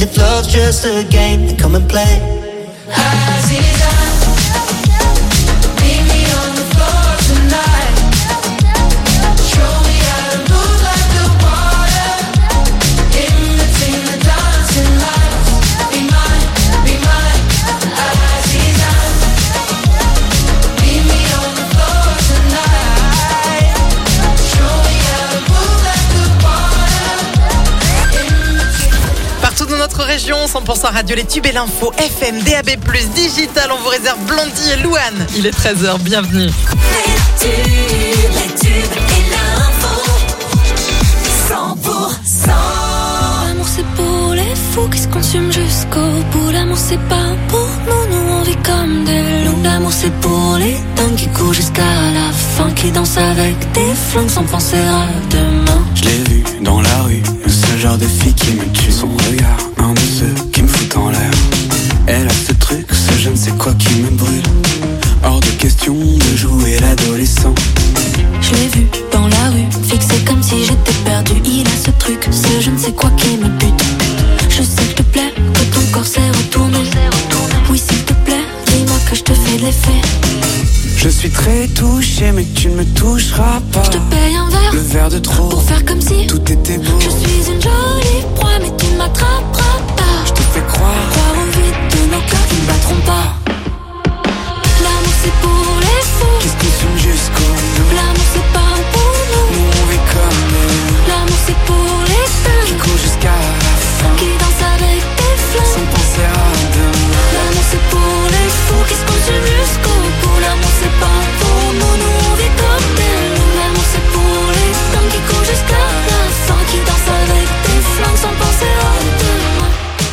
if love's just a game, then come and play. Aziza, meet me on the floor tonight. Show me how to move like the water. In between the dancing lights. Be mine, Aziza. Meet me on the floor tonight. Show me how to move like the water. Partout dans notre région, 100% radio, les tubes et l'info, FM, DAB+, digital, on vous réserve Blondie et Louane. Il est 13h, bienvenue. Les tubes et l'info, 100%. L'amour c'est pour les fous qui se consument jusqu'au bout. L'amour c'est pas pour nous on vit comme des loups. L'amour c'est pour les dingues qui courent jusqu'à la fin, qui dansent avec des flingues sans penser à demain. Je l'ai vu dans la rue, ce genre de fille qui me tue. Son regard, un de ceux qui me fout en l'air. Elle a ce truc, ce je ne sais quoi qui me brûle. Hors de question de jouer l'adolescent. Je l'ai vu dans la rue, fixé comme si j'étais perdu. Il a ce truc, ce je ne sais quoi qui me bute. Je sais que te plaît, que ton corps s'est retourné. Oui s'il te plaît, dis-moi que je te fais de l'effet. Je suis très touché mais tu ne me toucheras pas. Je te paye un verre, le verre de trop, pour faire comme si tout était beau. Je suis une jolie proie mais tu ne m'attraperas pas. Je te fais croire au vide de nos cœurs qui ne battront pas. L'amour c'est pour les fous qui se consument jusqu'au bout. L'amour c'est pas pour nous on vit comme nous. L'amour c'est pour les dingues qui courent jusqu'à la fin, qui dansent avec des flingues sans penser à demain. L'amour c'est pour les fous qui se consument jusqu'au bout. L'amour c'est pas pour nous on vit comme des loups. L'amour c'est pour les dingues qui courent jusqu'à la fin, qui dansent avec des flingues sans penser à demain.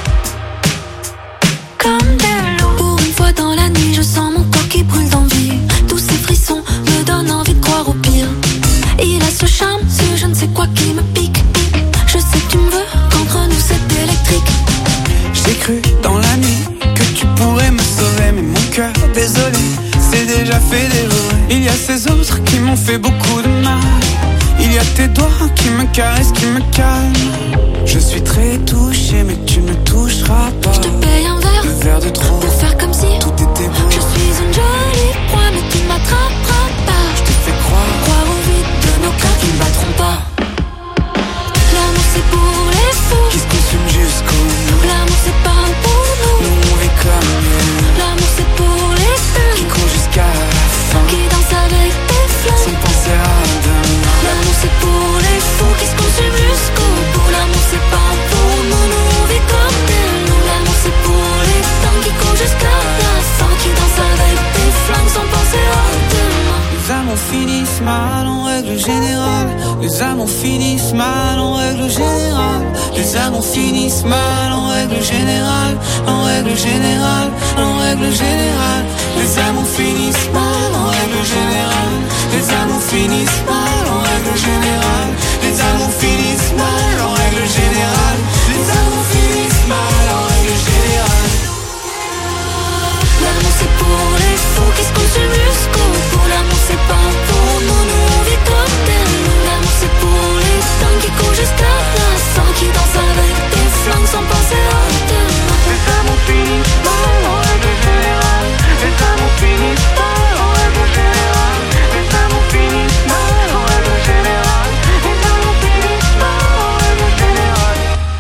Comme des loups. Pour une fois dans la nuit je sens mon corps qui brûle d'envie. Tous ces frissons me donnent envie de croire au pire. Il a ce charme, ce je ne sais quoi qui me pique. Je sais que tu me veux, qu'entre nous c'est électrique. J'ai cru dans la nuit que tu pourrais me sauver, mais mon cœur, désolé, c'est déjà fait dévorer. Il y a ces autres qui m'ont fait beaucoup de mal. Il y a tes doigts qui me caressent, qui me calment. Je suis très touché mais tu ne me toucheras pas. Je te paye un verre, le verre de trop, pour faire comme si tout était beau. Je suis une jolie proie mais tu ne m'attraperas pas. Je te fais croire au vide de nos cœurs qui ne battront pas. L'amour c'est pour les fous qui se consument jusqu'au bout. L'amour c'est pas pour nous on vit comme nous. L'amour c'est pour les dingues qui courent jusqu'à la fin, qui dansent avec des flingues sans penser à demain. L'amour c'est pour les fous qui se consument jusqu'au bout. L'amour c'est pas pour nous on vit comme des loups. L'amour c'est pour les dingues qui courent jusqu'à la fin, qui dansent avec des flingues sans penser à demain. Les amours finissent mal en règle générale. Les amours finissent mal en règle générale. Les amours finissent mal en règle générale. En règle générale, en règle générale. Les amours finissent mal en règle générale. Les amours finissent mal en règle générale. Les amours finissent mal en règle générale. Les amours finissent mal en règle générale. L'amour c'est pour les fous qui se consument jusqu'au bout. L'amour c'est pas pour nous on vit comme des loups. L'amour c'est pour les dingues qui courent jusqu'à la fin, qui dansent avec des flingues sans penser à demain. Les amours finissent mal en règle générale. Les amours finissent mal en règle générale. Les amours finissent mal en règle générale. Les amours finissent mal en règle générale.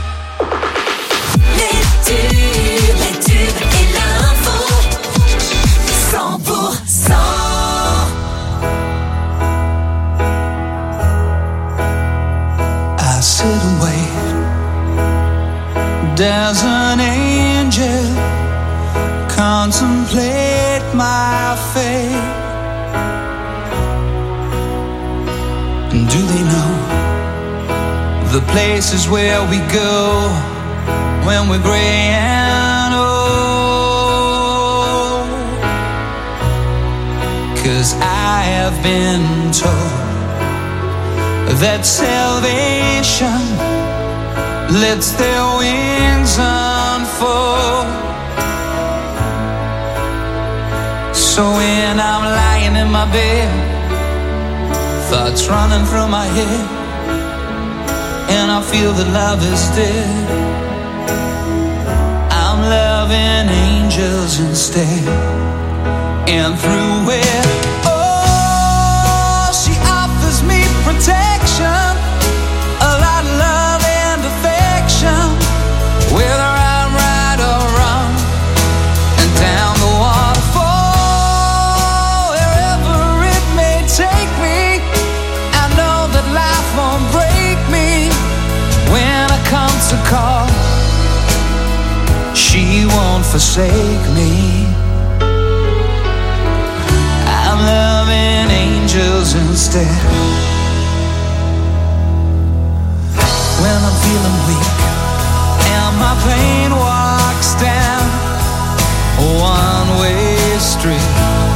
Les tubes et l'info, 100%. I sit and wait. There's an angel, contemplate my fate. And do they know the places where we go when we're gray and old? 'Cause I have been told that salvation lets their wings unfold. So when I'm lying in my bed, thoughts running through my head, and I feel that love is dead, loving angels instead. And through it, oh, she offers me protection, a lot of love and affection, whether I'm right or wrong. And down the waterfall, wherever it may take me, I know that life won't break me. When I come to call, she won't forsake me. I'm loving angels instead. When I'm feeling weak and my pain walks down a one-way street,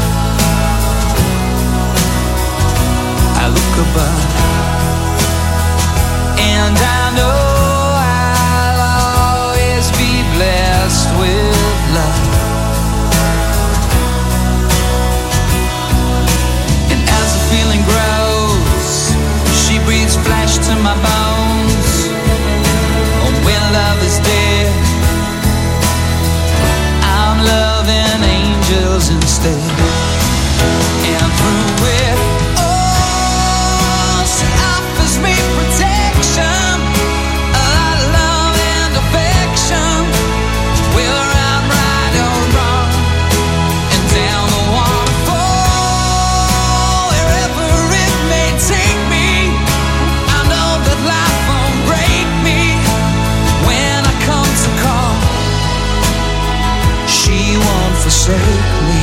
I look above and I know I'll always be blessed with love. And as the feeling grows, she breathes flesh to my bones. And when love is dead, I'm loving angels instead. And through it, oh, she offers me protection, a lot of love and affection, whether I'm right or wrong. And down the waterfall, wherever it may take me, I know that life won't break me. When I come to call, she won't forsake me.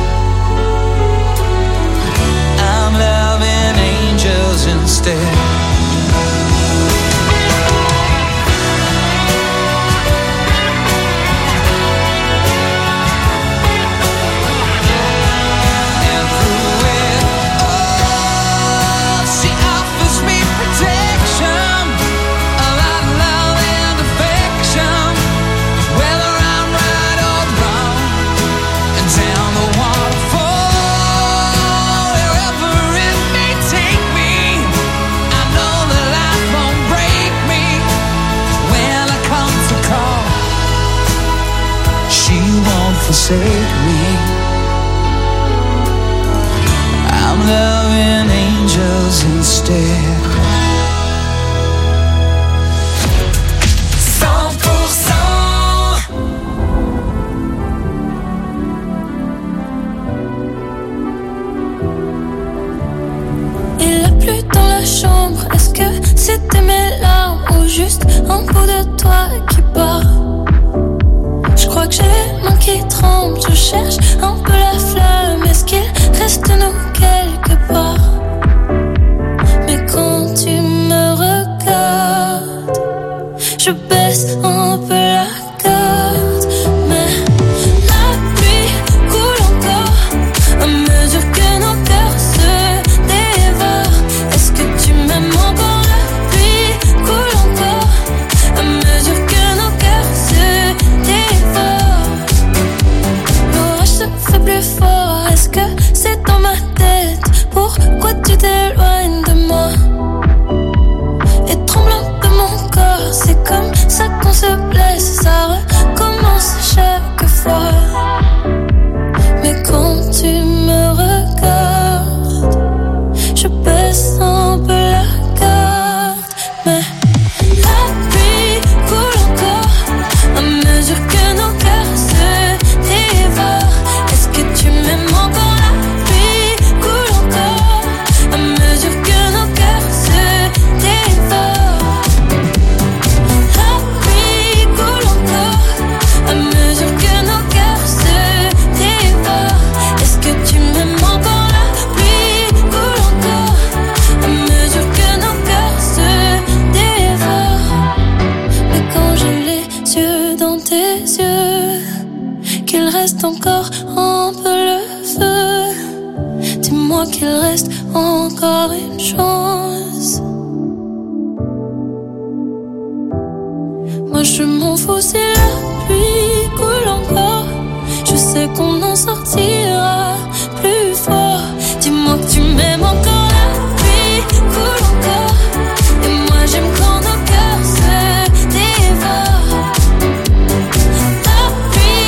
I'm loving angels instead. And through it all, she offers me protection, a lot of love and affection, whether I'm right or wrong. And down the waterfall, wherever it may take me, I know that life won't break me. When I come to call, she won't forsake me. I'm loving angels instead. 100%. Il a plu dans la chambre, est-ce que c'était mes larmes ou juste un bout de toi qui part? Je crois que j'ai les mains qui tremblent, je cherche un peu la flamme, est-ce qu'il reste nous quelque part? Mais quand tu me regardes, je baisse un peu la garde, mais la pluie coule encore à mesure que nos cœurs se dévorent. Est-ce que tu m'aimes encore? La pluie coule encore à mesure que nos cœurs se dévorent. L'orage se fait plus fort, est-ce que c'est dans ma tête? Pourquoi tu t'éloignes de moi? Et tremblant de mon corps, c'est comme ça qu'on se blesse, ça recommence chaque fois. Mais quand tu me regardes, je baisse un peu la garde, mais la pluie coule encore à mesure que nos cœurs se dévorent. Est-ce que tu m'aimes encore? La pluie coule encore à mesure que nos cœurs se dévorent. La pluie coule encore à mesure que nos cœurs se dévorent. Est-ce que tu m'aimes encore? La pluie coule encore à mesure que nos cœurs se dévorent. Mais quand j'ai les yeux dans tes yeux, qu'il reste encore un peu le feu, dis-moi qu'il reste encore une chance. Moi je m'en fous si la pluie coule encore, je sais qu'on en sortira plus fort. Dis-moi que tu m'aimes encore. La pluie coule encore, et moi j'aime quand nos cœurs se dévorent. La pluie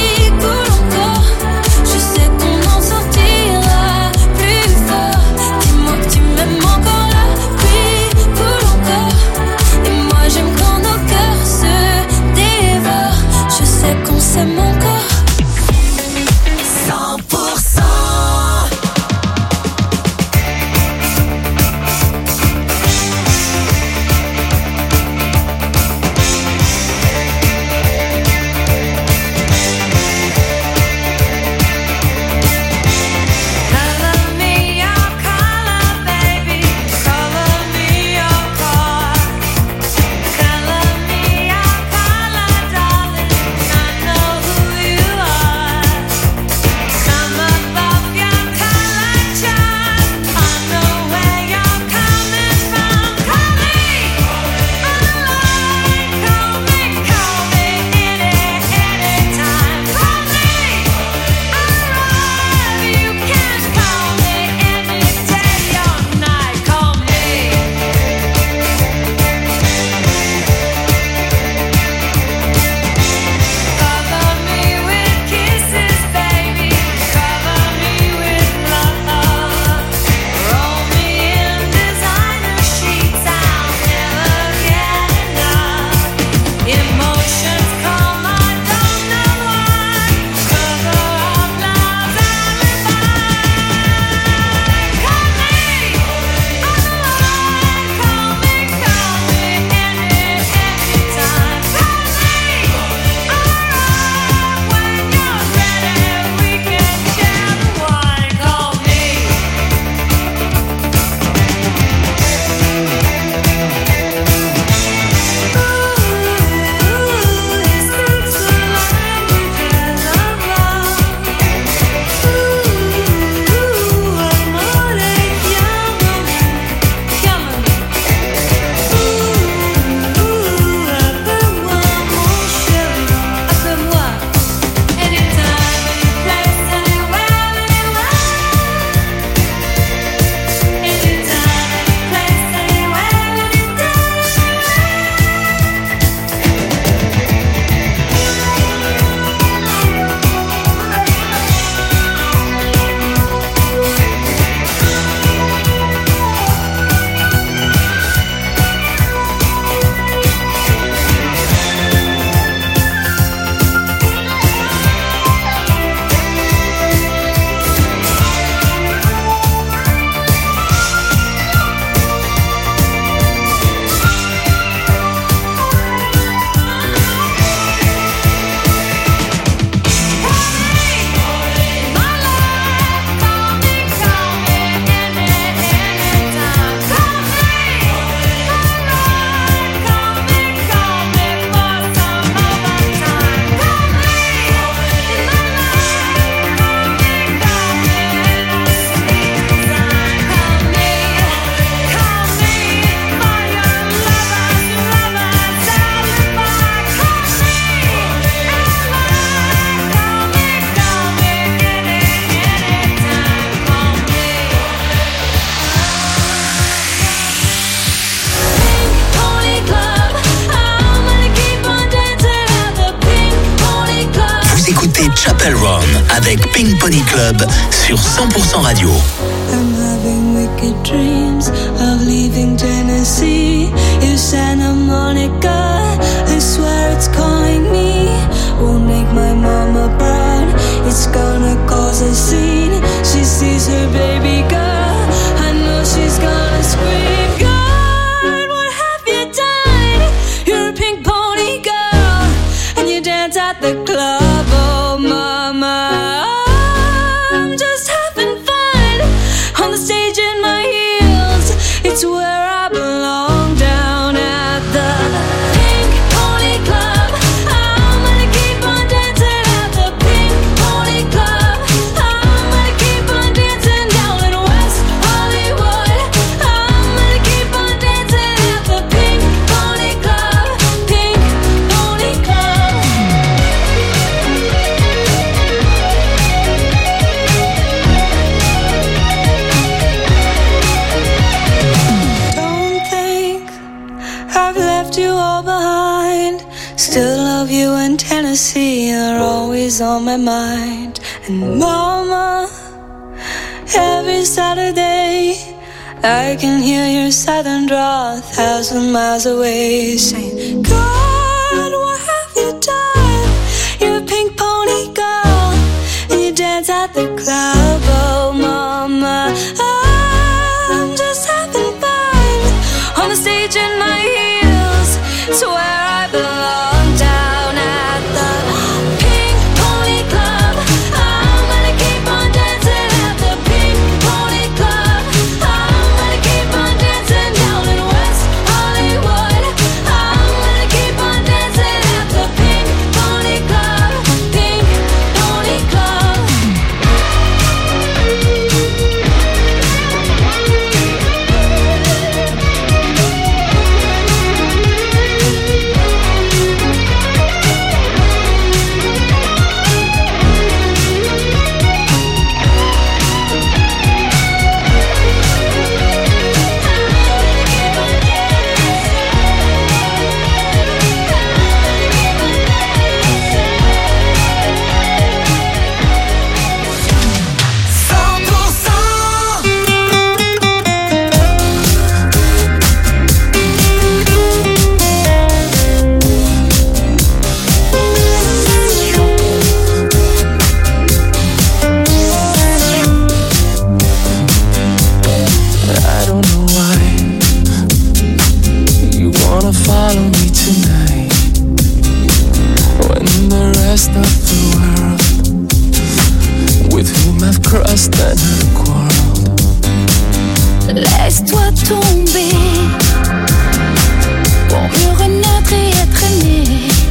Chapel Run avec Pink Pony Club sur 100% Radio. I'm having wicked dreams of leaving Tennessee. In Santa Monica, I swear it's calling me. Won't make my mama proud. It's gonna cause a scene. She sees her baby girl. I know she's gonna scream. God, what have you done? You're a pink pony girl, and you dance at the club. Oh, mama, I'm just having fun on the stage in my heels. It's where I belong, down at the Pink Pony Club. I'm gonna keep on dancing at the Pink Pony Club. I'm gonna keep on dancing down in West Hollywood. I'm gonna keep on dancing at the Pink Pony Club. Pink Pony Club. Don't think I've left you all behind. Still love you in Tennessee. You're always on my mind. And mama, every Saturday I can hear your southern drawl 1,000 miles away, saying, God, what have you done? You're a pink pony girl, and you dance at the club. Oh, mama, I'm just having fun on the stage in my heels. It's where I belong, down at the Pink Pony Club. I'm gonna keep on dancing at the Pink Pony Club. I'm gonna keep on dancing down in West Hollywood. I'm gonna keep on dancing at the Pink Pony Club. Pink Pony Club. I don't know why you wanna follow me tonight, when the rest of the world with whom I've crossed and have quarreled. Laisse-toi tomber pour mieux renaître et être aimé.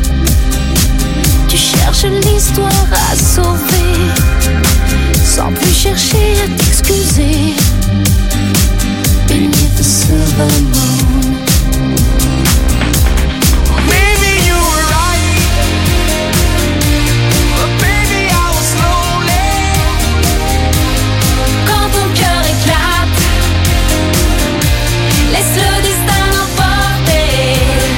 Tu cherches l'histoire à sauver sans plus chercher à t'excuser. Beneath the silver moon, Maybe you were right, but baby I was lonely. quand ton cœur éclate, laisse le destin l'emporter.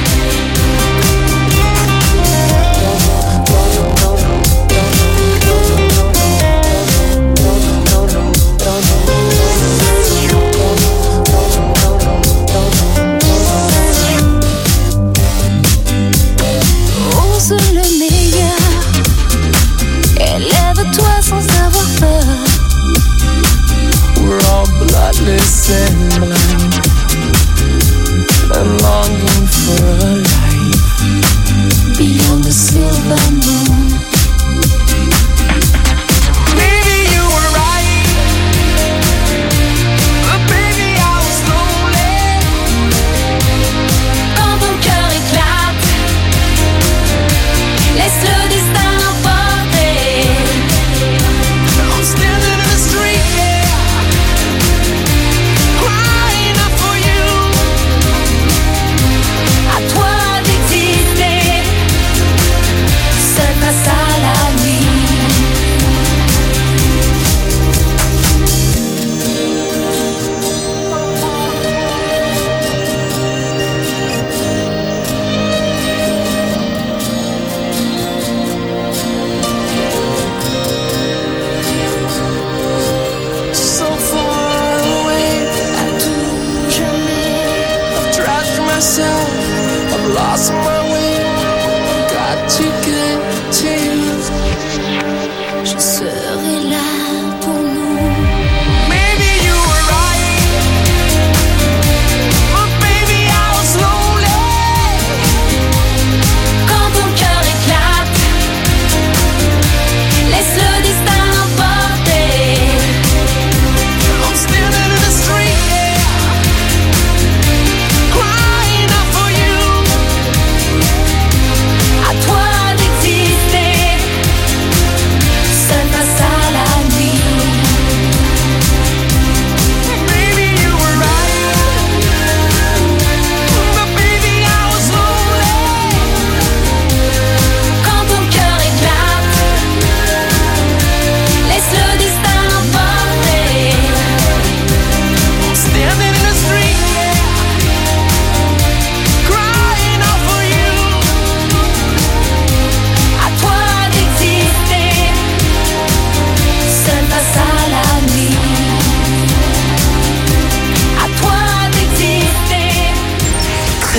Ose le meilleur, élève-toi sans avoir peur. We're all bloodless and blind, and longing for a life Beyond the silver moon, Maybe you were right, but baby I was lonely. quand ton cœur éclate, laisse le destin l'emporter. I'm standing in the street, yeah, crying out for you. À toi d'exister, seul face à la nuit.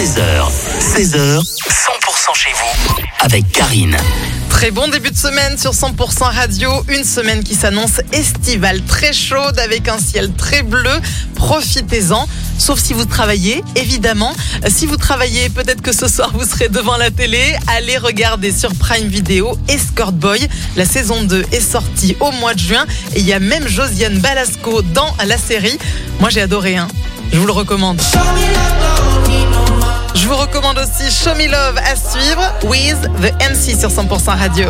16h, 16h, 100% chez vous avec Karine. Très bon début de semaine sur 100% Radio. Une semaine qui s'annonce estivale, très chaude avec un ciel très bleu. Profitez-en, sauf si vous travaillez, évidemment. Si vous travaillez, peut-être que ce soir vous serez devant la télé. Allez regarder sur Prime Video Escort Boy. La saison 2 est sortie au mois de juin et il y a même Josiane Balasco dans la série. Moi j'ai adoré, je vous le recommande. Je vous recommande aussi Show Me Love à suivre with the MC sur 100% Radio.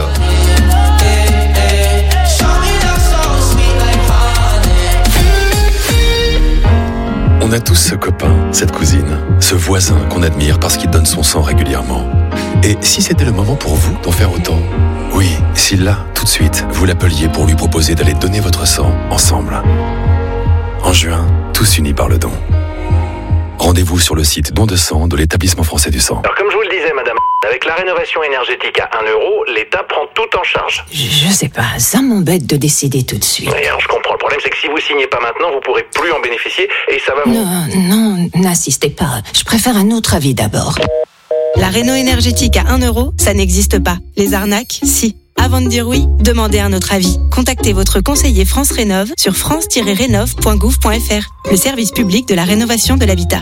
On a tous ce copain, cette cousine, ce voisin qu'on admire parce qu'il donne son sang régulièrement. Et si c'était le moment pour vous d'en faire autant ? Oui, si là, tout de suite, vous l'appeliez pour lui proposer d'aller donner votre sang ensemble. En juin, tous unis par le don. Rendez-vous sur le site Don de sang de l'Établissement français du sang. Alors comme je vous le disais, madame, avec la rénovation énergétique à 1 euro, l'État prend tout en charge. Je sais pas, ça m'embête de décider tout de suite. Oui, alors je comprends. Le problème, c'est que si vous signez pas maintenant, vous pourrez plus en bénéficier et ça va vous... Non, n'insistez pas. Je préfère un autre avis d'abord. La réno énergétique à 1 euro, ça n'existe pas. Les arnaques, si. Avant de dire oui, demandez un autre avis. Contactez votre conseiller France Rénov sur france-rénov.gouv.fr, le service public de la rénovation de l'habitat.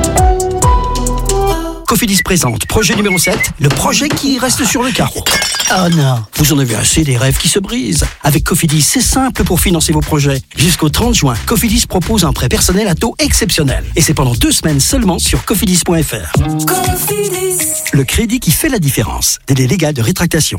Cofidis présente projet numéro 7, le projet qui reste sur le carreau. Oh non, vous en avez assez des rêves qui se brisent. Avec Cofidis, c'est simple pour financer vos projets. Jusqu'au 30 juin, Cofidis propose un prêt personnel à taux exceptionnel. Et c'est pendant 2 semaines seulement sur cofidis.fr. Cofidis. Le crédit qui fait la différence. Délai légal de rétractation.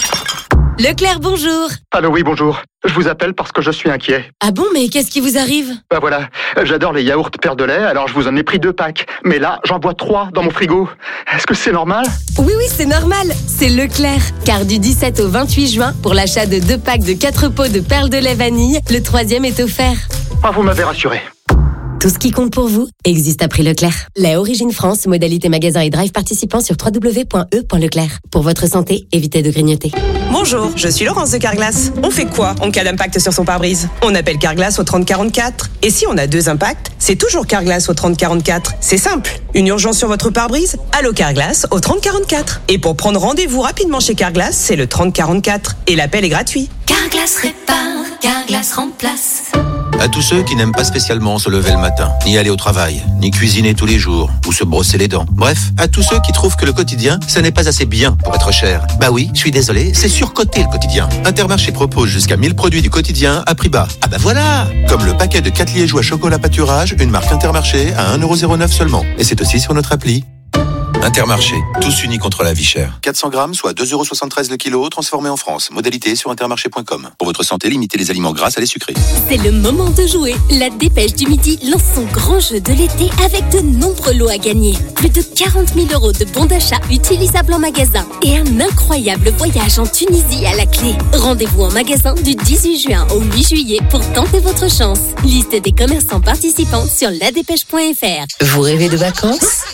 Leclerc, bonjour. Allô, oui, bonjour. Je vous appelle parce que je suis inquiet. Ah bon, mais qu'est-ce qui vous arrive? Bah voilà, j'adore les yaourts Père de lait, alors je vous en ai pris 2 packs. Mais là, j'en bois 3 dans mon frigo. Est-ce que c'est normal? Oui, c'est normal. C'est Leclerc. Car du 17 au 28 juin, pour l'achat de 2 packs de 4 pots de perles de lait vanille, le 3e est offert. Ah, vous m'avez rassuré. Tout ce qui compte pour vous existe à prix Leclerc. Lait Origine France, modalité magasin et drive participant sur www.e.leclerc. Pour votre santé, évitez de grignoter. Bonjour, je suis Laurence de Carglass. On fait quoi en cas d'impact sur son pare-brise? On appelle Carglass au 3044. Et si on a 2 impacts, c'est toujours Carglass au 3044. C'est simple. Une urgence sur votre pare-brise? Allô Carglass au 3044. Et pour prendre rendez-vous rapidement chez Carglass, c'est le 3044. Et l'appel est gratuit. Carglass répare, Carglass remplace. À tous ceux qui n'aiment pas spécialement se lever le matin, ni aller au travail, ni cuisiner tous les jours, ou se brosser les dents. Bref, à tous ceux qui trouvent que le quotidien, ce n'est pas assez bien pour être cher. Bah oui, je suis désolé, c'est surcoté le quotidien. Intermarché propose jusqu'à 1000 produits du quotidien à prix bas. Ah bah voilà! Comme le paquet de 4 liégeois chocolat pâturage, une marque Intermarché à 1,09€ seulement. Et c'est aussi sur notre appli. Intermarché, tous unis contre la vie chère. 400 grammes, soit 2,73€ le kilo, transformé en France. Modalité sur intermarché.com. Pour votre santé, limitez les aliments gras à les sucrés. C'est le moment de jouer. La Dépêche du Midi lance son grand jeu de l'été avec de nombreux lots à gagner. Plus de 40 000 € de bons d'achat utilisables en magasin et un incroyable voyage en Tunisie à la clé. Rendez-vous en magasin du 18 juin au 8 juillet pour tenter votre chance. Liste des commerçants participants sur ladépêche.fr. Vous rêvez de vacances?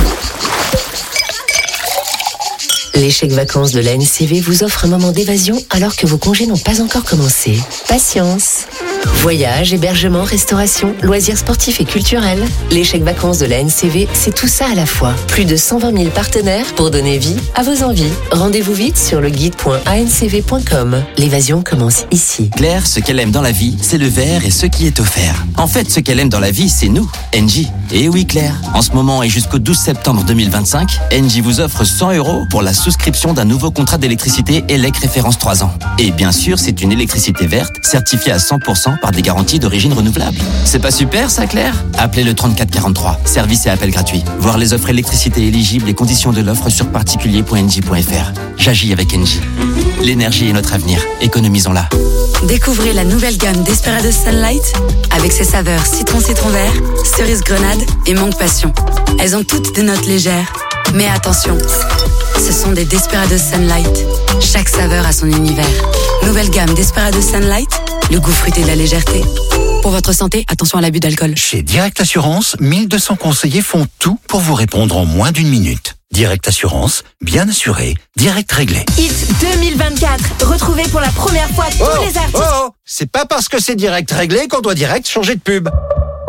Les chèques vacances de la NCV vous offrent un moment d'évasion alors que vos congés n'ont pas encore commencé. Patience. Voyages, hébergement, restauration, loisirs sportifs et culturels. Les chèques vacances de la NCV, c'est tout ça à la fois. Plus de 120 000 partenaires pour donner vie à vos envies. Rendez-vous vite sur le guide.ancv.com. L'évasion commence ici. Claire, ce qu'elle aime dans la vie, c'est le verre et ce qui est offert. En fait, ce qu'elle aime dans la vie, c'est nous, Engie. Et oui, Claire, en ce moment et jusqu'au 12 septembre 2025, Engie vous offre 100 € pour la souscription d'un nouveau contrat d'électricité ELEC référence 3 ans. Et bien sûr, c'est une électricité verte, certifiée à 100% par des garanties d'origine renouvelable. C'est pas super ça, Claire? Appelez le 3443. Service et appel gratuit. Voir les offres électricité éligibles et conditions de l'offre sur particulier.engie.fr. J'agis avec Engie. L'énergie est notre avenir. Économisons-la. Découvrez la nouvelle gamme Desperados Sunlight avec ses saveurs citron vert, cerise grenade et mangue passion. Elles ont toutes des notes légères. Mais attention, ce sont des Desperados Sunlight. Chaque saveur a son univers. Nouvelle gamme Desperados Sunlight, le goût fruité de la légèreté. Pour votre santé, attention à l'abus d'alcool. Chez Direct Assurance, 1200 conseillers font tout pour vous répondre en moins d'1 minute. Direct Assurance, bien assuré, direct réglé. Hit 2024, retrouvez pour la première fois tous les artistes. C'est pas parce que c'est direct réglé qu'on doit direct changer de pub.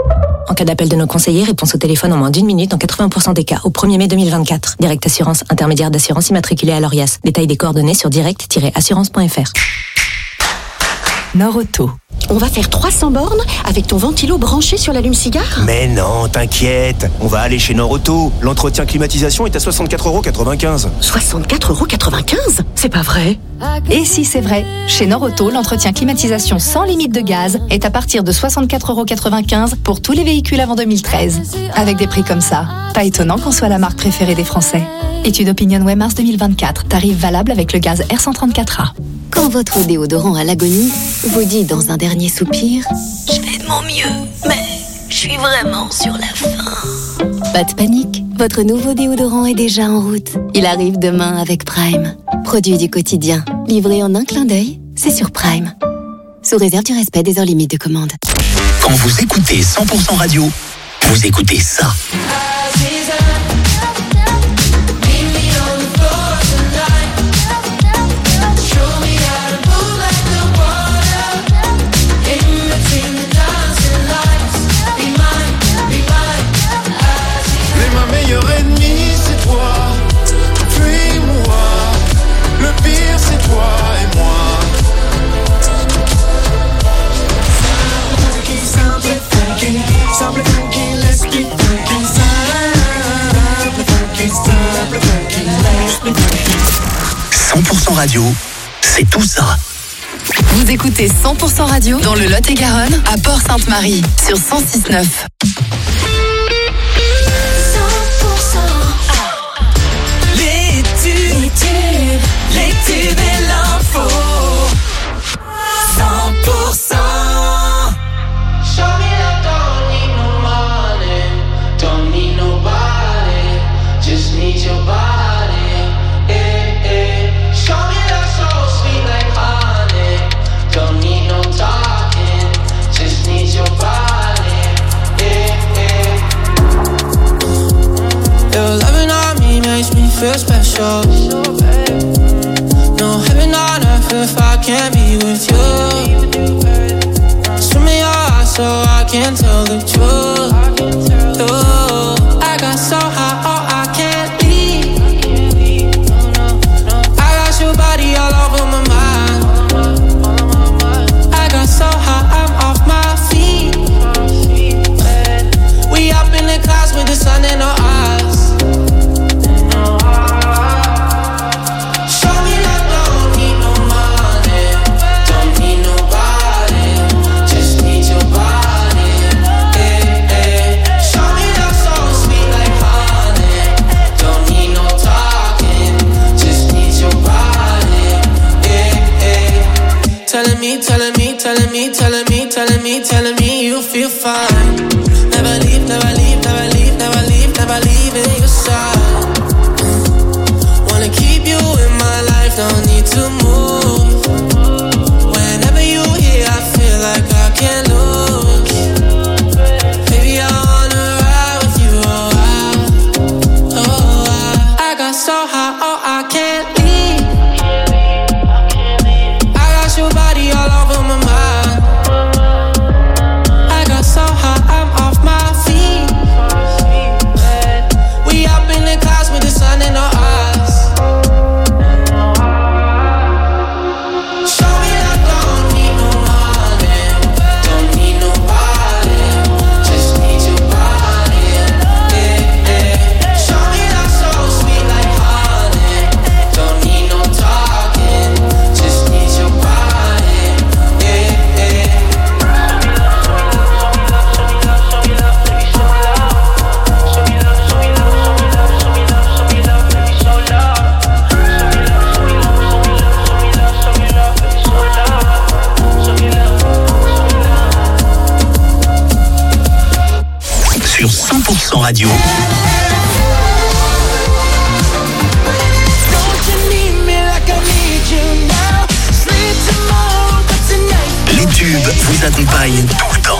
En cas d'appel de nos conseillers, réponse au téléphone en moins d'1 minute dans 80% des cas, au 1er mai 2024. Direct Assurance, intermédiaire d'assurance immatriculée à l'ORIAS. Détail des coordonnées sur direct-assurance.fr. Nord-Auto. On va faire 300 bornes avec ton ventilo branché sur l'allume-cigare ? Mais non, t'inquiète, on va aller chez Nord-Auto. L'entretien climatisation est à 64,95 €. 64,95 €? C'est pas vrai. Et si c'est vrai, chez Nord-Auto, l'entretien climatisation sans limite de gaz est à partir de 64,95 € pour tous les véhicules avant 2013. Avec des prix comme ça, pas étonnant qu'on soit la marque préférée des Français. Étude Opinionway mars 2024, tarif valable avec le gaz R134A. Quand votre déodorant à l'agonie vous dit dans un dernier soupir « Je fais de mon mieux, mais je suis vraiment sur la fin ». Pas de panique, votre nouveau déodorant est déjà en route. Il arrive demain avec Prime. Produit du quotidien, livré en un clin d'œil, c'est sur Prime. Sous réserve du respect des heures limites de commande. Quand vous écoutez 100% radio, vous écoutez ça. Simple funky, let's get funky. Simple funky, let's get funky. 100% radio, c'est tout ça. Vous écoutez 100% radio dans le Lot-et-Garonne à Port-Sainte-Marie sur 106.9. Les tubes et l'info. 100%. Show me that don't need no money, don't need nobody, just need your body. Show me that so sweet like honey, don't need no talking, just need your body. Your loving on me makes me feel special. No heaven on earth if I can't be with you. Swim in your eyes so I can tell the truth. I got so high, oh I can't leave. I got your body all over my mind. I got so high, I'm off my feet. We up in the clouds with the sun in our eyes. Telling me you feel fine. Never leave, never leave, never leave, never leave, never leaving your side. Wanna keep you in my life, don't need to move. Whenever you here, I feel like I can't lose. Baby, I wanna ride with you, I got so high, oh I can't leave. I got your body all over my mind. So high, I'm off my feet. We up in the clouds with the sun in our eyes. Show me that don't need no money, don't need nobody, just need your body. Show me that so sweet like honey, don't need no talking, just need your body. Sur 100% radio. Les tubes vous accompagnent tout le temps.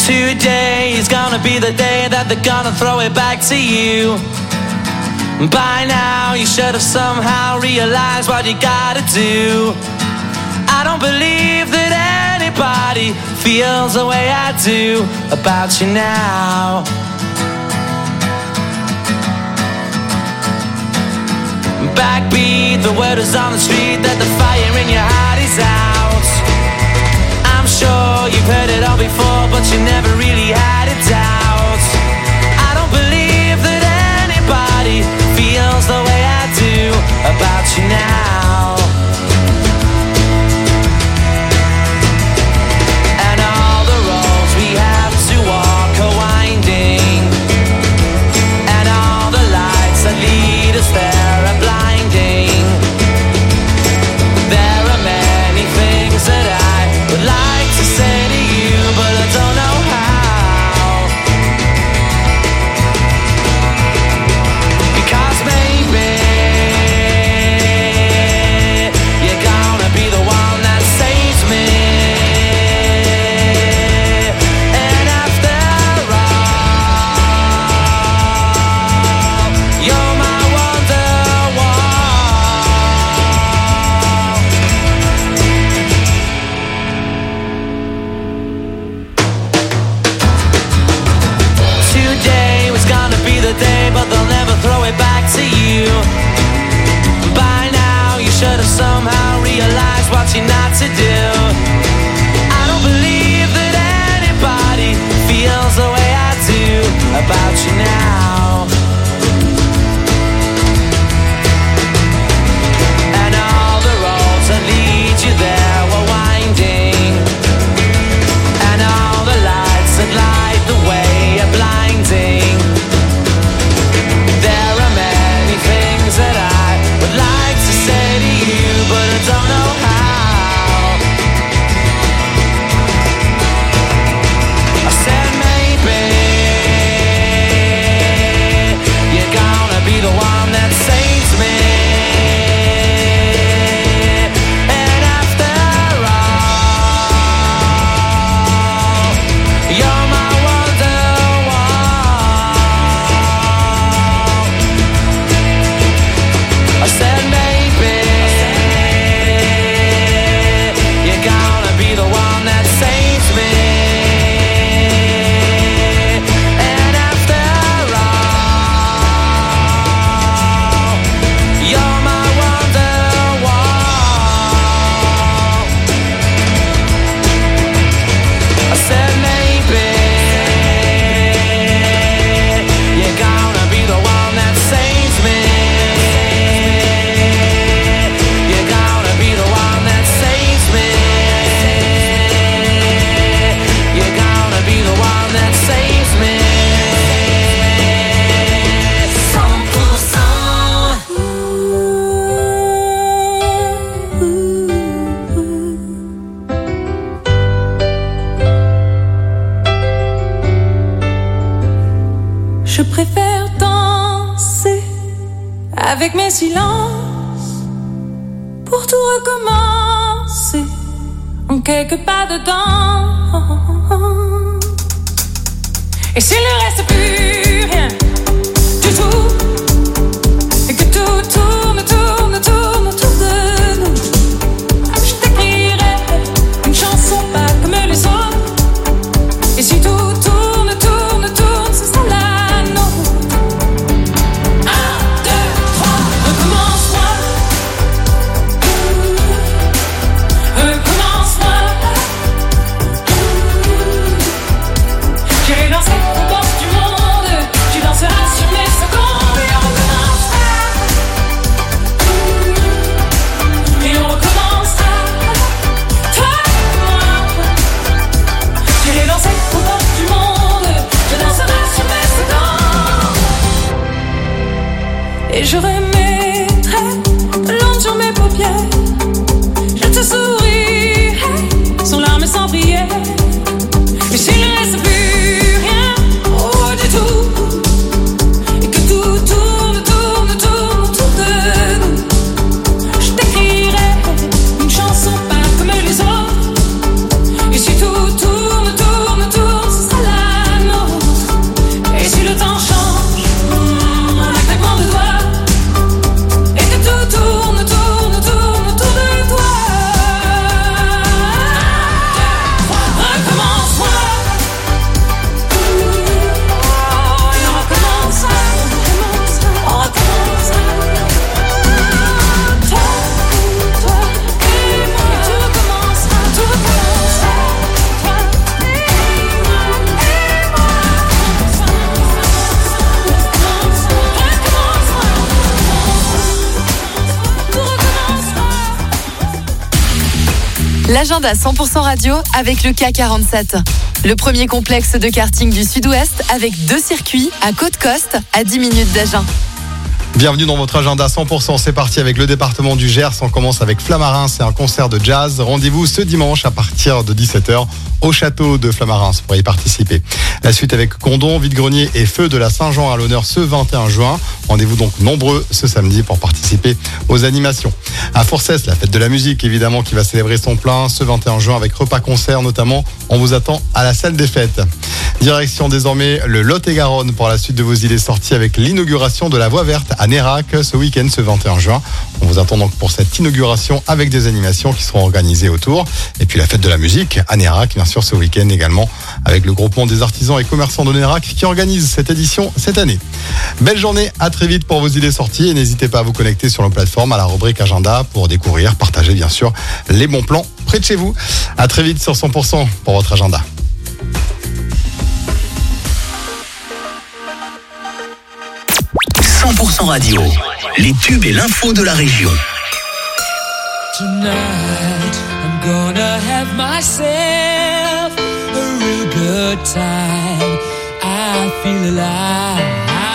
Today is gonna be the day that they're gonna throw it back to you. By now you should have somehow realized what you gotta do. I don't believe that anybody feels the way I do about you now. Backbeat, the word is on the street that the fire in your heart is out. I'm sure you've heard it all before, but you never really had a doubt. I don't believe that anybody feels the way I do about you now. And all the roads we have to walk are winding, and all the lights that lead us there are blinding. There are many things that I would like to say to you, but I don't know how. Because maybe you're gonna be the one that saves me. And after all, you're my Wonderwall. Today was gonna be the day, but they'll never throw it back to you. By now you should have somehow realized what you're not to do. I don't believe that anybody feels the way I do about you now. And all the roads that lead you there were winding, and all the lights that light the way are blinding. There are many things that I would like to say to you, but I don't know how. I said maybe you're gonna be the one that saves me. And after all, you're my Wonderwall. I said maybe you're gonna be the one that saves me. And after all, you're my Wonderwall. I said maybe you're gonna be the one that saves me. You're gonna be the one that saves me. You're gonna be the one that saves me. 100%. Je préfère danser avec mes silences pour tout recommencer en quelques pas dedans. Et s'il ne reste plus rien du tout, et que tout tourne, tourne, tourne autour de nous, je t'écrirai une chanson pas comme les autres. Et si tout tourne, tourne, tourne, ce sera la nôtre. 1, 2, 3, recommence-moi. Recommence-moi. J'irai danser au bord du monde. Tu danseras sur mes secondes. Et on recommencera. Et on recommencera. Toi et moi. J'irai danser au bord du monde. Je danserai sur mes secondes. Et je remettrai de l'ombre sur mes paupières. Je te sourirai sans larmes et sans prière. Et s'il ne reste plus rien, oh du tout, et que tout tourne, tourne, tourne autour de nous, je t'écrirai une chanson pas comme les autres. Et si tout tourne, tourne, tourne, ce sera L'agenda 100% radio avec le K47. Le premier complexe de karting du Sud-Ouest avec 2 circuits à Côte-Coste à 10 minutes d'Agen. Bienvenue dans votre agenda 100%, c'est parti avec le département du Gers. On commence avec Flamarins, c'est un concert de jazz. Rendez-vous ce dimanche à partir de 17h au château de Flamarins pour y participer. La suite avec Condon, Vide-Grenier et Feu de la Saint-Jean à l'honneur ce 21 juin. Rendez-vous donc nombreux ce samedi pour participer aux animations. À Forcès, la fête de la musique évidemment qui va célébrer son plein ce 21 juin avec repas-concert notamment. On vous attend à la salle des fêtes. Direction désormais le Lot-et-Garonne pour la suite de vos idées sorties avec l'inauguration de la Voie Verte à Nérac ce week-end, ce 21 juin. On vous attend donc pour cette inauguration avec des animations qui seront organisées autour. Et puis la fête de la musique à Nérac, bien sûr, ce week-end également, avec le groupement des artisans et commerçants de Nérac qui organise cette édition cette année. Belle journée, à très vite pour vos idées sorties et n'hésitez pas à vous connecter sur nos plateformes à la rubrique agenda pour découvrir, partager bien sûr les bons plans près de chez vous. À très vite sur 100% pour votre agenda. 100% radio, les tubes et l'info de la région. Tonight, I'm gonna have myself a real good time. I feel alive.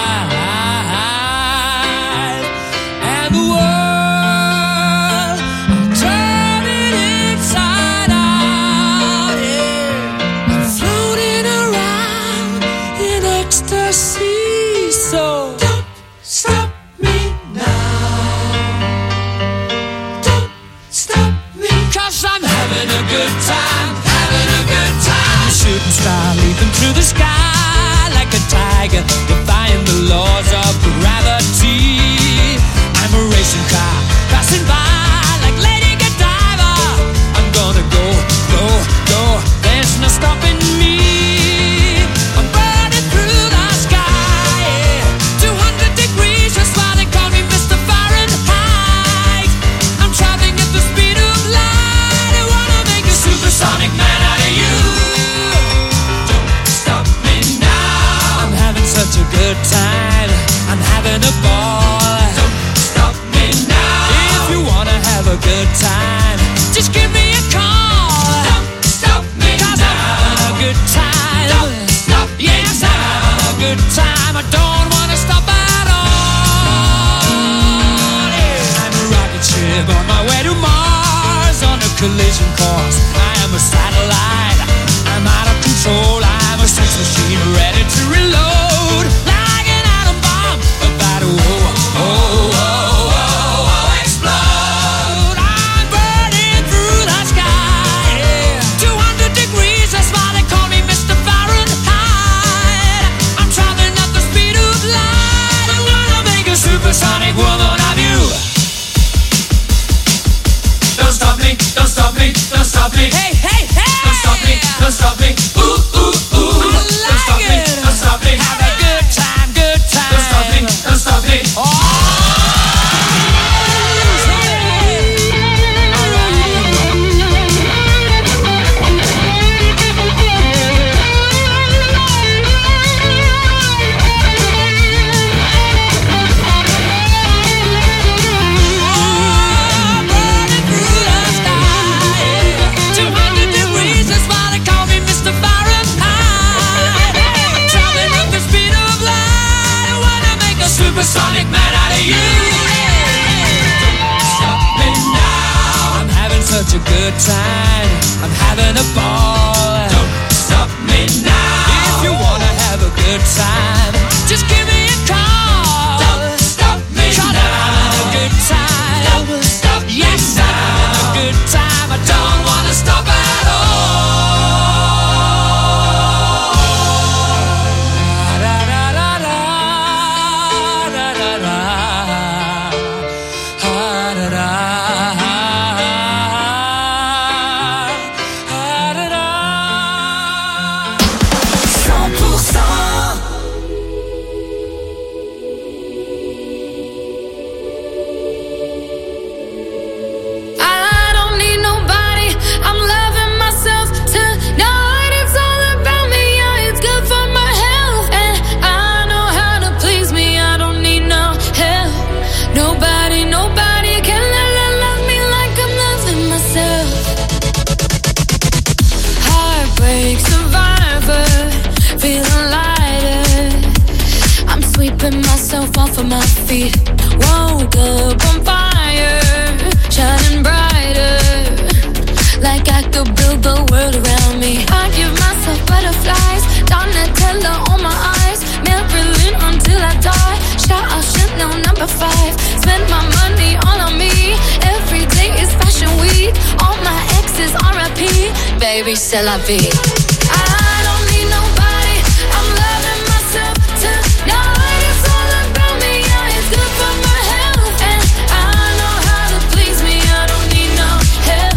And the world, I'm turning inside out. Yeah. I'm floating around in ecstasy. So don't stop me now. Don't stop me. 'Cause I'm having a good time, having a good time. A shooting star leaping through the sky like a tiger, defying the laws of gravity. I'm a racing car passing by like Lady Godiva. I'm gonna go, go, go. There's no stopping me. I'm burning through the sky. Yeah. 200 degrees, that's why they call me Mr. Fahrenheit. I'm traveling at the speed of light. I wanna make a supersonic man out of you. Don't stop me now. I'm having such a good time. I'm having a ball. Don't stop me now. If you wanna have a good time, just give me a call. Don't stop me 'cause now. I'm having a good time. Don't stop me yes, now. I'm having a good time. I don't wanna stop at all. Yeah. I'm a rocket ship on my way to Mars on a collision course. I am a satellite. I'm out of control. I'm a sex machine ready to reload. Like an atom bomb about to explode. I'm burning through the sky. Yeah. 200 degrees, that's why they call me Mr. Fahrenheit. I'm traveling at the speed of light. I'm gonna make a supersonic woman of you. Don't stop me, don't stop me, don't stop me. Hey, hey, hey! Don't stop me, don't stop me. Ooh, ooh, ooh. Don't stop me, don't stop me. Have a good time, good time. Don't stop me, don't stop me. Supersonic man out of you. Don't stop me now. I'm having such a good time. I'm having a ball. Don't stop me now. If you wanna have a good time, just give me a call. Don't stop me now. I'm having a good time. Don't stop me yes, now. I'm having a good time. I don't wanna stop at all. fall from my feet. Woke up on fire, shining brighter, like I could build the world around me. I give myself butterflies, Donatella on my eyes, Marilyn until I die. Shout out Chanel number 5. Spend my money all on me. Every day is fashion week. All my exes R.I.P. Baby, c'est la vie. I don't need nobody. I'm loving myself tonight. It's all about me. Yeah, it's good for my health, and I know how to please me. I don't need no help.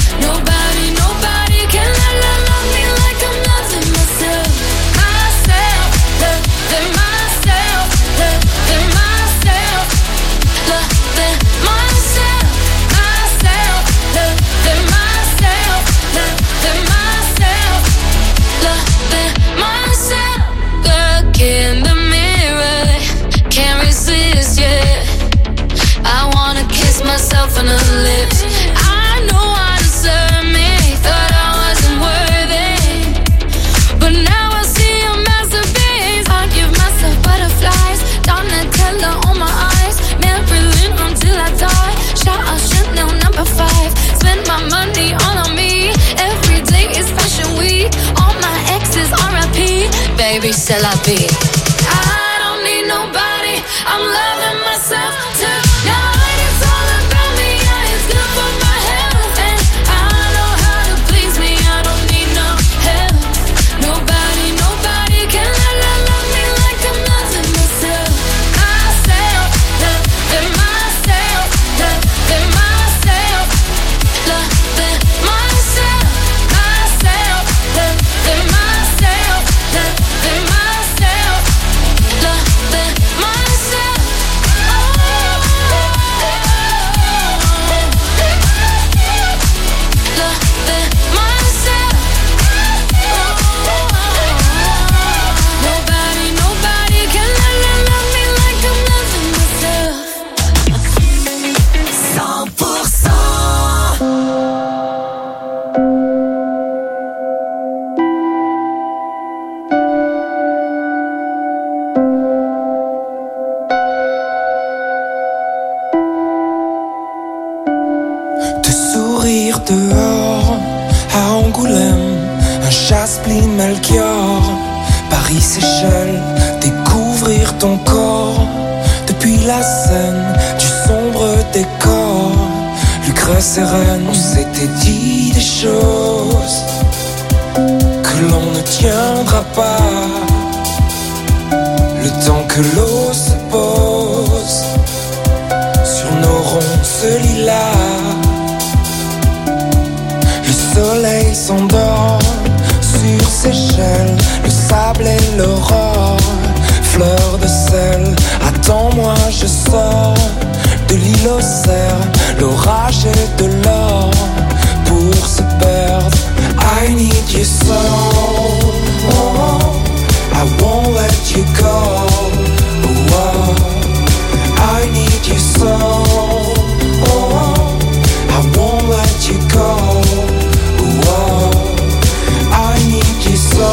Nobody can love me like I'm loving myself. Myself, loving myself, loving myself, loving myself, myself, loving myself, loving myself, loving myself. Look in the mirror, can't resist, yeah. I wanna kiss myself on the lips. I know I deserve me, thought I wasn't worthy, but now I see a masterpiece. I give myself butterflies, Donatella on my eyes, Marilyn until I die. Shout out Chanel number 5. Spend my money all on me. Every day is fashion week. All my exes R.I.P. Baby, c'est la vie. I don't need nobody. I'm loving myself tonight. It's all about me. Yeah, it's good for my health, and I know how to please me. I don't need no help. Nobody can love me like I'm loving myself. Myself, loving myself, loving myself, loving myself, myself, loving myself, loving myself, loving myself. Loving myself. Nobody can love me like I'm loving myself. 100%. Te sourire dehors à Angoulême, un Chaspline Melchior, Paris Seychelles, découvrir ton corps depuis la scène du sombre décor. Lucrèce et Rennes, on s'était dit des choses que l'on ne tiendra pas. Le temps que l'eau se pose sur nos ronces lilas, le soleil s'endort sur Seychelles, le sable et l'aurore, fleur de sel. Attends-moi, je sors de l'île aux cerfs, l'orage et de l'or pour se perdre. I need you so, I won't let you go. I need you so, I won't let you go. I need you so,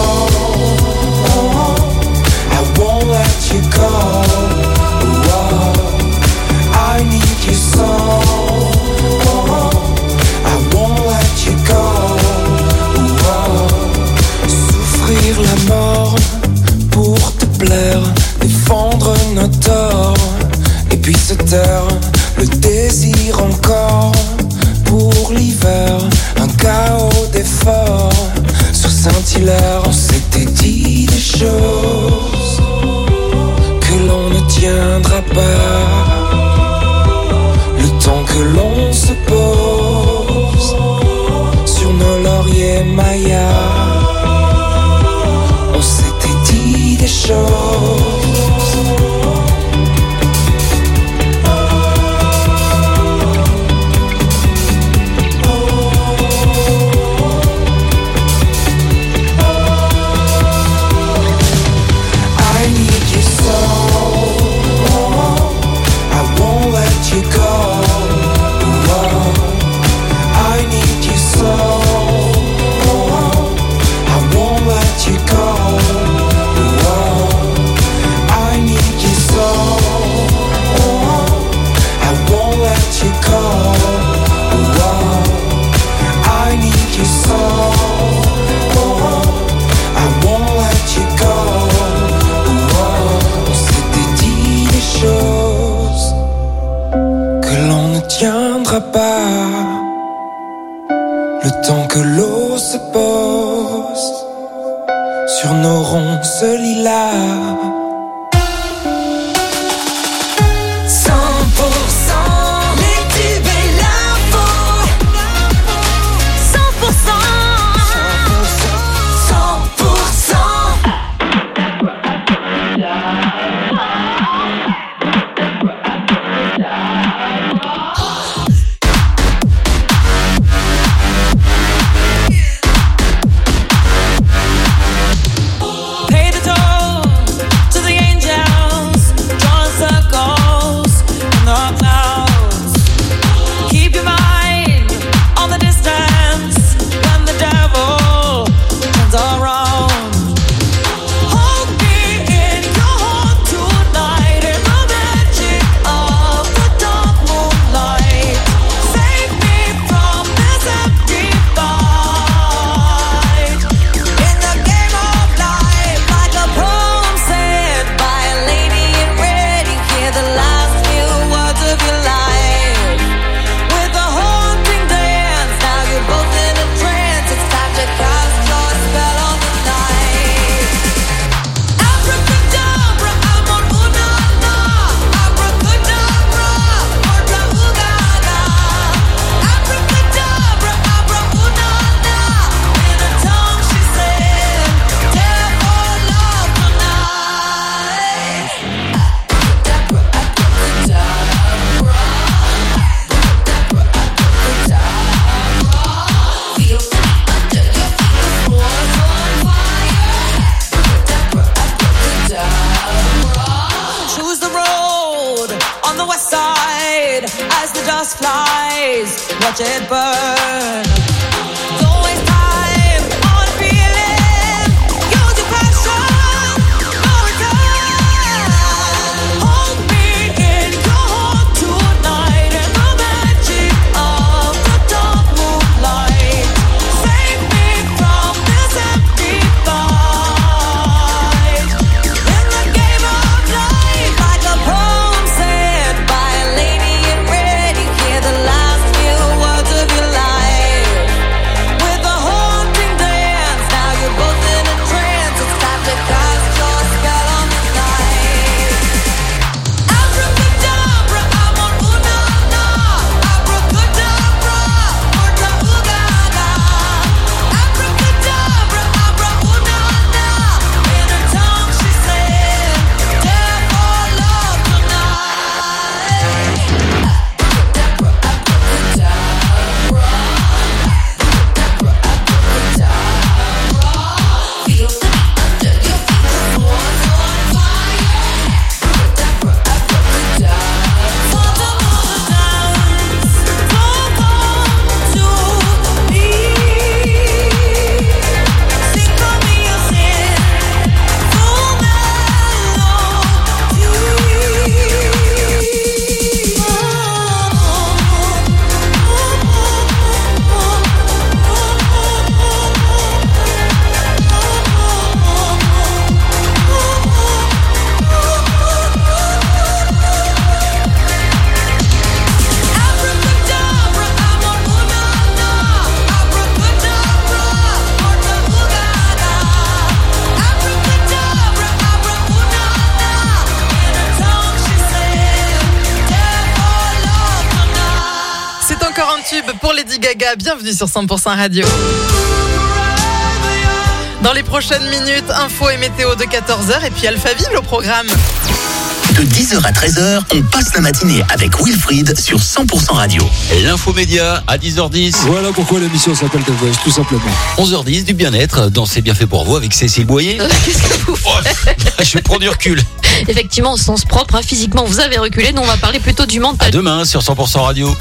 I won't let you go. I need you so, I won't let you go. Souffrir la mort pour te plaire, défendre nos torts, et puis se taire, le désir encore pour l'hiver, un chaos d'efforts sur Saint-Hilaire. On s'était dit des choses que l'on ne tiendra pas, le temps que l'on se pose sur nos lauriers mayas. On s'était dit des choses. n'arrêtera pas. Le temps que l'eau se pose sur nos ronces lilas. 100% les tubes et l'info. 100%. 100%. Pay the toll to the angels, drawing circles in the clouds. Keep your mind on the distance when the devil turns around. Hold me in your heart tonight in the magic of the dark moonlight. Save me from this empty fight. In the game of life, like a poem said by a lady in red, you hear the last few words of your life. With a haunting dance, now you're both in a trance. It's time to cast your spell on the night. Abracadabra, amor unana. Abracadabra, orda ugana. Abracadabra, abra unana. In a tongue she said, dare for love tonight. Abracadabra, abracadabra. Feel under your feet, the floor's on fire. Choose the road on the west side as the dust flies. Watch it burn. Don't waste time on feeling. Use your passion. No return. Hold me in your heart tonight in the magic of the dark moonlight. Save me from this empty fight. In the game of life, like a poem said by a lady in red, you hear the last few words of your life. With a haunting dance, now you're both in a trance. It's time to cast your spell on the night. Abracadabra, amor unana. Abracadabra, orda ugana. Abracadabra, abra unana. In her tongue she said, dare for love tonight. Abracadabra, abracadabra. Feel under your feet, the floor's on fire. For the more dance, don't come to me. Sing for me your sin, full Abracadabra, amor unana. Abracadabra, orda ugana. Abracadabra, abra unana. In her tongue she said, dare for love tonight. C'est encore un tube pour Lady Gaga. Bienvenue sur 100% Radio. Dans les prochaines minutes, info et météo de 14h et puis Alphaville au programme. De 10h à 13h, on passe la matinée avec Wilfried sur 100% Radio. L'infomédia à 10h10. Voilà pourquoi l'émission s'appelle The Voice, tout simplement. 11h10, du bien-être dans C'est bien fait pour vous avec Cécile Boyer. Qu'est-ce que vous faites ? Je prends du recul. Effectivement, au sens propre, hein, physiquement, vous avez reculé. Nous, on va parler plutôt du mental. À demain sur 100% Radio.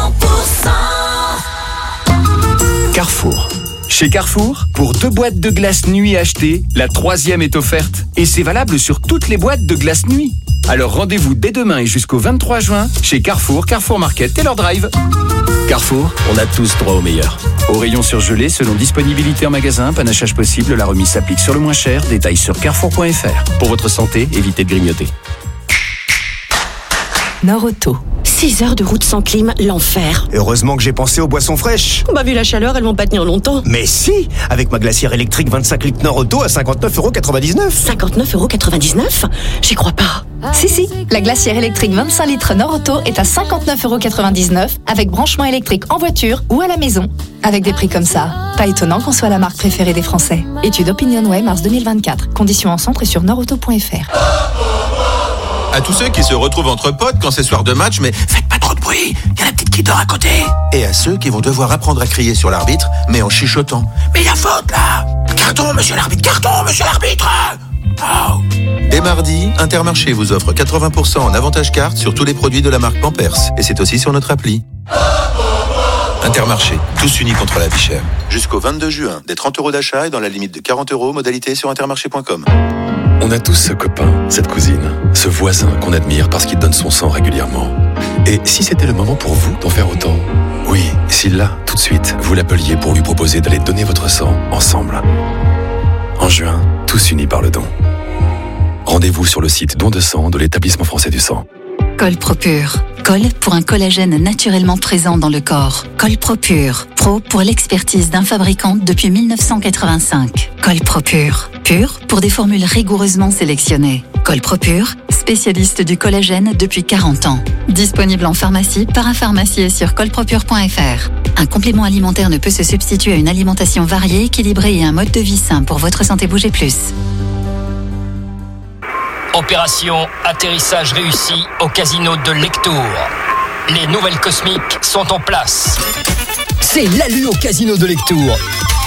100%. Carrefour. Chez Carrefour, pour 2 boîtes de glace nuit achetées, la 3e est offerte. Et c'est valable sur toutes les boîtes de glace nuit. Alors rendez-vous dès demain et jusqu'au 23 juin chez Carrefour, Carrefour Market, Taylor Drive. Carrefour, on a tous droit au meilleur. Au rayon surgelé, selon disponibilité en magasin, panachage possible, la remise s'applique sur le moins cher. Détails sur carrefour.fr. Pour votre santé, évitez de grignoter. Nord Auto. 6 heures de route sans clim, l'enfer. Heureusement que j'ai pensé aux boissons fraîches. Bah vu la chaleur, elles vont pas tenir longtemps. Mais si, avec ma glacière électrique 25 litres Nord Auto à 59,99 €. 59,99 €? J'y crois pas. Si, la glacière électrique 25 litres Nord Auto est à 59,99 € avec branchement électrique en voiture ou à la maison. Avec des prix comme ça, pas étonnant qu'on soit la marque préférée des Français. Étude Opinionway, mars 2024. Conditions en centre et sur nordauto.fr. À tous ceux qui se retrouvent entre potes quand c'est soir de match, mais faites pas trop de bruit, il y a la petite qui dort à côté. Et à ceux qui vont devoir apprendre à crier sur l'arbitre, mais en chuchotant. Mais il y a faute là! Carton, monsieur l'arbitre! Oh. Dès mardi, Intermarché vous offre 80% en avantage carte sur tous les produits de la marque Pampers. Et c'est aussi sur notre appli. Intermarché, tous unis contre la vie chère. Jusqu'au 22 juin, des 30 € d'achat et dans la limite de 40 €, modalité sur intermarché.com. On a tous ce copain, cette cousine, ce voisin qu'on admire parce qu'il donne son sang régulièrement. Et si c'était le moment pour vous d'en faire autant? Oui, si là, tout de suite, vous l'appeliez pour lui proposer d'aller donner votre sang ensemble. En juin, tous unis par le don. Rendez-vous sur le site don de sang de l'Établissement français du sang. Colpropure. Col pour un collagène naturellement présent dans le corps. Colpropure. Pro pour l'expertise d'un fabricant depuis 1985. Colpropure. Pur pour des formules rigoureusement sélectionnées. Colpropure, spécialiste du collagène depuis 40 ans. Disponible en pharmacie, parapharmacie et sur colpropure.fr. Un complément alimentaire ne peut se substituer à une alimentation variée, équilibrée et un mode de vie sain pour votre santé. Bougez plus. Opération atterrissage réussi au casino de Lectour. Les nouvelles cosmiques sont en place. C'est l'alu au casino de Lectour.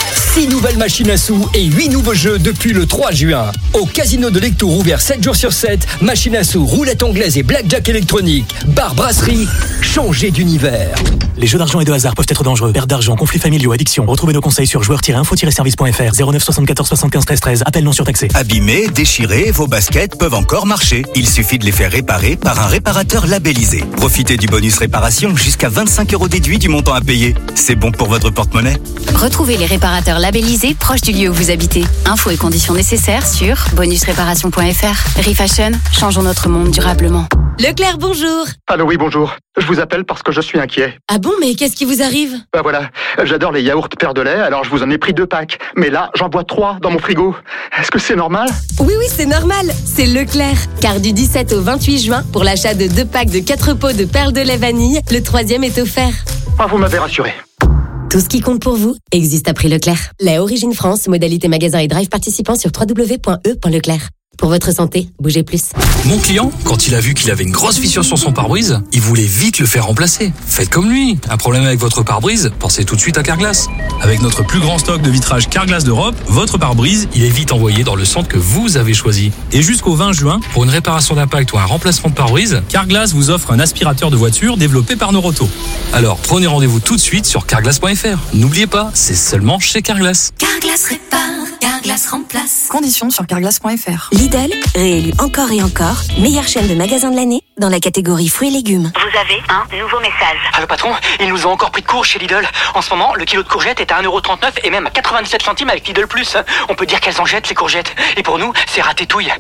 6 nouvelles machines à sous et 8 nouveaux jeux depuis le 3 juin. Au casino de Lectour, ouvert 7 jours sur 7, machines à sous, roulette anglaise et blackjack électronique. Bar, brasserie, changez d'univers. Les jeux d'argent et de hasard peuvent être dangereux. Perte d'argent, conflits familiaux, addiction. Retrouvez nos conseils sur joueurs-info-service.fr. 09 74 75 13 13. Appel non surtaxé. Abîmés, déchirés, vos baskets peuvent encore marcher. Il suffit de les faire réparer par un réparateur labellisé. Profitez du bonus réparation jusqu'à 25 € déduit du montant à payer. C'est bon pour votre porte-monnaie. Retrouvez les réparateurs labellisés proches du lieu où vous habitez. Infos et conditions nécessaires sur bonusréparation.fr. Refashion, changeons notre monde durablement. Leclerc, bonjour. Allô, oui, bonjour. Je vous appelle parce que je suis inquiet. Ah bon, mais qu'est-ce qui vous arrive? Bah voilà, j'adore les yaourts Père de lait, alors je vous en ai pris 2 packs. Mais là, j'en bois 3 dans mon frigo. Est-ce que c'est normal? Oui, c'est normal. C'est Leclerc. Car du 17 au 28 juin, pour l'achat de 2 packs de 4 pots de perles de lait vanille, le 3e est offert. Ah, vous m'avez rassuré. Tout ce qui compte pour vous existe à prix Leclerc. Lait Origine France, modalité magasin et drive participant sur www.e.leclerc. Pour votre santé, bougez plus. Mon client, quand il a vu qu'il avait une grosse fissure sur son pare-brise, il voulait vite le faire remplacer. Faites comme lui. Un problème avec votre pare-brise, pensez tout de suite à Carglass. Avec notre plus grand stock de vitrage Carglass d'Europe, votre pare-brise, il est vite envoyé dans le centre que vous avez choisi. Et jusqu'au 20 juin, pour une réparation d'impact ou un remplacement de pare-brise, Carglass vous offre un aspirateur de voiture développé par Noroto. Alors, prenez rendez-vous tout de suite sur carglass.fr. N'oubliez pas, c'est seulement chez Carglass. Carglass répare, Carglass remplace. Conditions sur carglass.fr. Lidl, réélu encore et encore, meilleure chaîne de magasins de l'année dans la catégorie fruits et légumes. Vous avez un nouveau message. Ah, le patron, ils nous ont encore pris de court chez Lidl. En ce moment, le kilo de courgettes est à 1,39 € et même à 97 centimes avec Lidl Plus. On peut dire qu'elles en jettent les courgettes. Et pour nous, c'est ratétouille.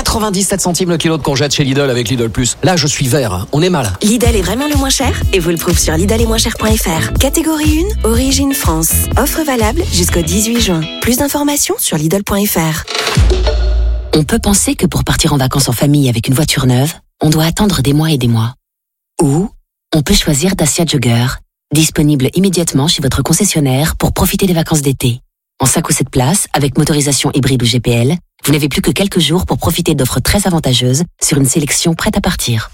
97 centimes le kilo de courgettes chez Lidl avec Lidl Plus. Là, je suis vert. On est mal. Lidl est vraiment le moins cher et vous le prouve sur lidl-et-moins-cher.fr. Catégorie 1, Origine France. Offre valable jusqu'au 18 juin. Plus d'informations sur lidl.fr. On peut penser que pour partir en vacances en famille avec une voiture neuve, on doit attendre des mois et des mois. Ou on peut choisir Dacia Jogger, disponible immédiatement chez votre concessionnaire pour profiter des vacances d'été. En 5 ou 7 places, avec motorisation hybride ou GPL, vous n'avez plus que quelques jours pour profiter d'offres très avantageuses sur une sélection prête à partir.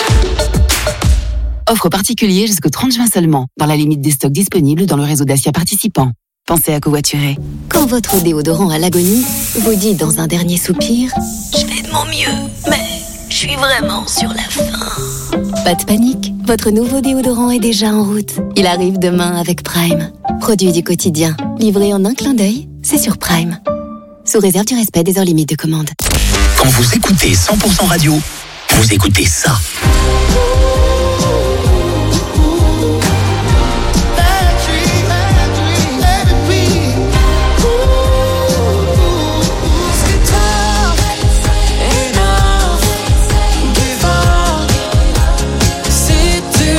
Offre particulière jusqu'au 30 juin seulement, dans la limite des stocks disponibles dans le réseau Dacia participant. Pensez à covoiturer. Quand votre déodorant à l'agonie vous dit dans un dernier soupir « Je fais de mon mieux, mais je suis vraiment sur la fin ». Pas de panique, votre nouveau déodorant est déjà en route. Il arrive demain avec Prime. Produit du quotidien, livré en un clin d'œil, c'est sur Prime. Sous réserve du respect des heures limites de commande. Quand vous écoutez 100% radio, vous écoutez ça. C'était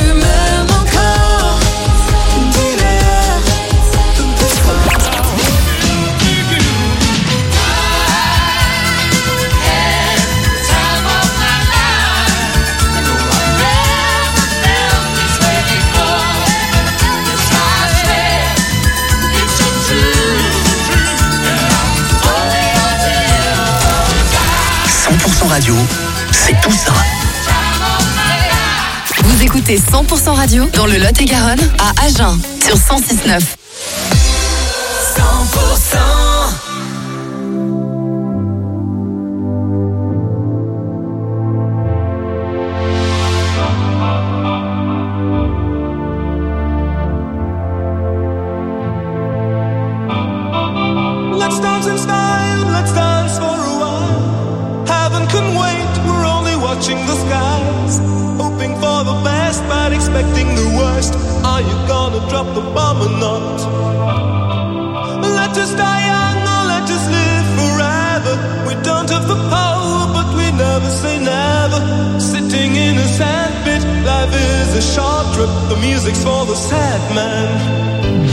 100% radio, c'est tout ça. Vous écoutez 100% radio dans le Lot-et-Garonne à Agen sur 106.9. 100%. Let's dance in style, let's dance for a while. Heaven can wait, we're only watching the skies. Hoping for the best, but expecting the worst. Are you gonna drop the bomb or not? Let us die young or let us live forever. We don't have the power, but we never say never. Sitting in a sandpit, life is a short trip. The music's for the sad man.